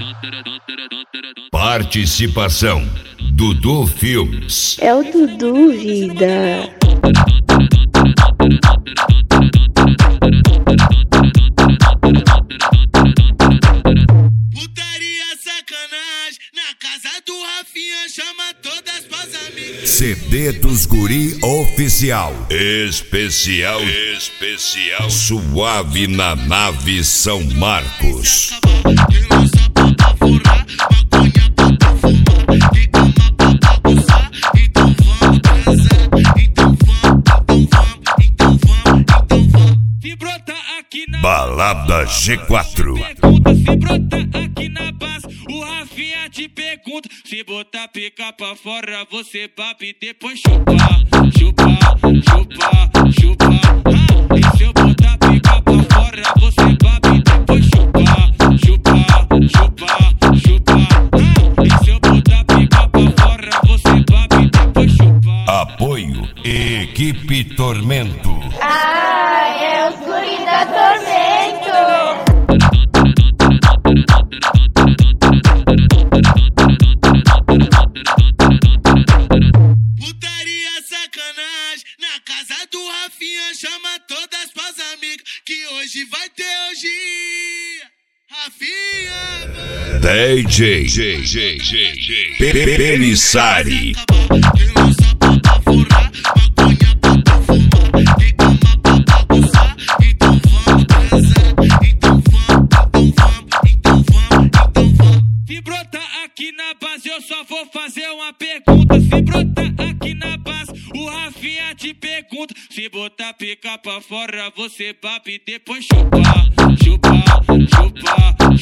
Participação Dudu Filmes. É o Dudu, vida. Putaria, sacanagem, na casa do Rafinha, chama todas pras amigas. CD dos Guri Oficial. Especial. Suave na nave São Marcos. Tem lança pra furar, maconha pra tu fumar, tem cama pra bagunçar, então vamos transar, então vamos. Se brota aqui na Balada G4. pergunta, se brota aqui na base, o Rafinha te pergunta, se botar pica pra fora, você babe depois chupa. E se eu botar pica pra fora, você babe depois chupa. E se eu botar pica pra fora, você babe depois chupa. Apoio Equipe Tormento. É os guri da Tormento. Putaria, sacanagem, na casa do Rafinha, chama todas pras amigas, que hoje vai ter orgia. Rafinha, DJ Pelissari. tem lança pra furar, maconha pra tu fumar, tem cama pra bagunçar, então vamos transar, então vamos. Se brota aqui na base, eu só vou fazer uma pergunta. Se brota aqui na base, o Rafinha te pergunta, se botar pica pra fora, você babe depois chupa.